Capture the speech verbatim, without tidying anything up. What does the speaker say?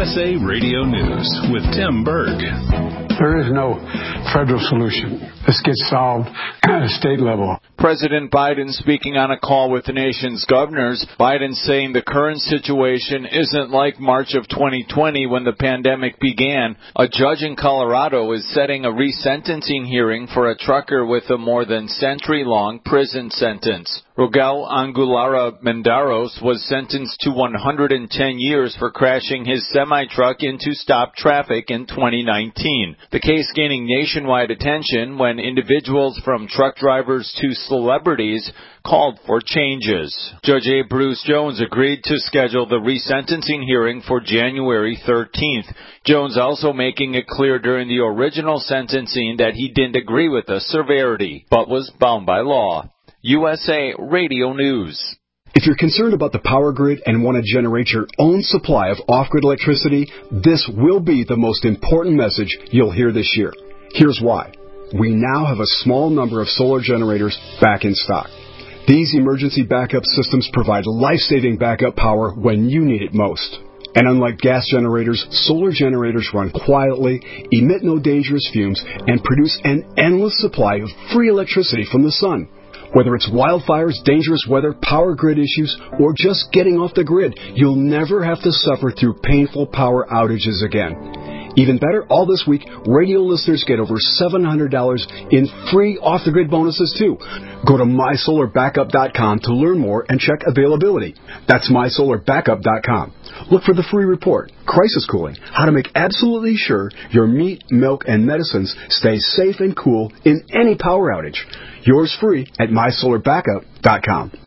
S A Radio News with Tim Berg. There is no federal solution. This gets solved at a state level. President Biden speaking on a call with the nation's governors. Biden saying the current situation isn't like March of twenty twenty when the pandemic began. A judge in Colorado is setting a resentencing hearing for a trucker with a more than century-long prison sentence. Rogel Angulara Mendaros was sentenced to one hundred ten years for crashing his semi-truck into stopped traffic in twenty nineteen. The case gaining nationwide attention when individuals from truck drivers to celebrities called for changes. Judge A. Bruce Jones agreed to schedule the resentencing hearing for January thirteenth. Jones also making it clear during the original sentencing that he didn't agree with the severity, but was bound by law. U S A Radio News. If you're concerned about the power grid and want to generate your own supply of off-grid electricity, this will be the most important message you'll hear this year. Here's why. We now have a small number of solar generators back in stock. These emergency backup systems provide life-saving backup power when you need it most. And unlike gas generators, solar generators run quietly, emit no dangerous fumes, and produce an endless supply of free electricity from the sun. Whether it's wildfires, dangerous weather, power grid issues, or just getting off the grid, you'll never have to suffer through painful power outages again. Even better, all this week, radio listeners get over seven hundred dollars in free off-the-grid bonuses, too. Go to my solar backup dot com to learn more and check availability. That's my solar backup dot com. Look for the free report, Crisis Cooling, how to make absolutely sure your meat, milk, and medicines stay safe and cool in any power outage. Yours free at my solar backup dot com.